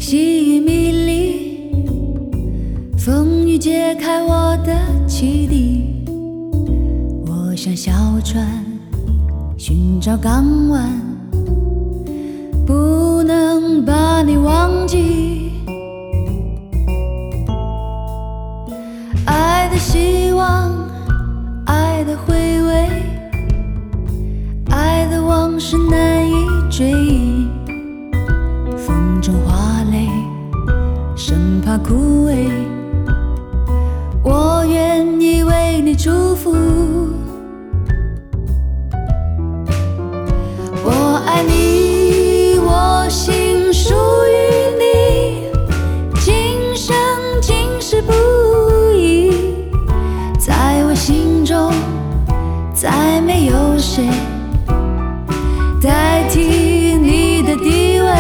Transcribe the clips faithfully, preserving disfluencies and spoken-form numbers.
细雨迷离，风雨揭开我的汽笛。我像小船寻找港湾，不能把你忘记。爱的希望，爱的回味，爱的往事难以追忆。风中花蕾，生怕枯萎。我愿意为你祝福。我爱你，我心属于你，今生今世不移。在我心中，再没有谁代替你的地位。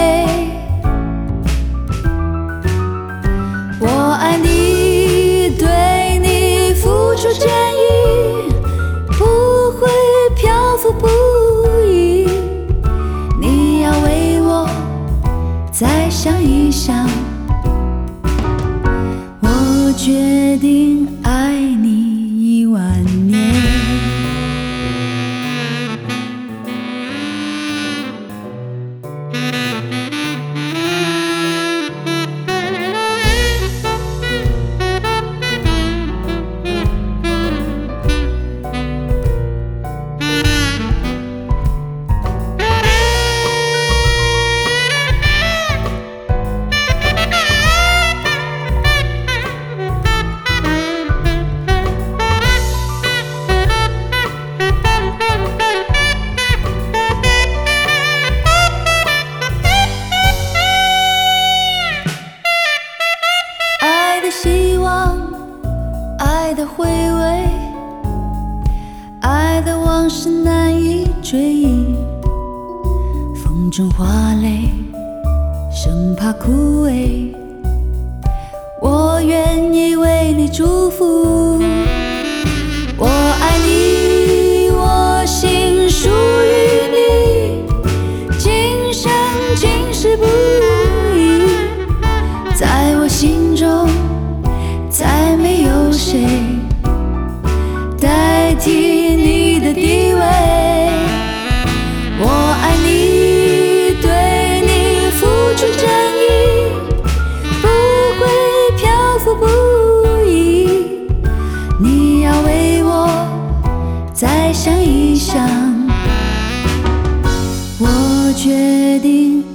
我爱你，对你付出真意，不会漂浮不已。你要为我再想一想，我决定爱你一万年。希望，爱的回味，爱的往事难以追忆。风中花蕾，生怕枯萎。我愿意为你祝福。我爱你，我心属于你，今生今世不移。在我心中，再没有谁代替你的地位。我爱你，对你付出真意，不会漂浮不移。你要为我再想一想，我决定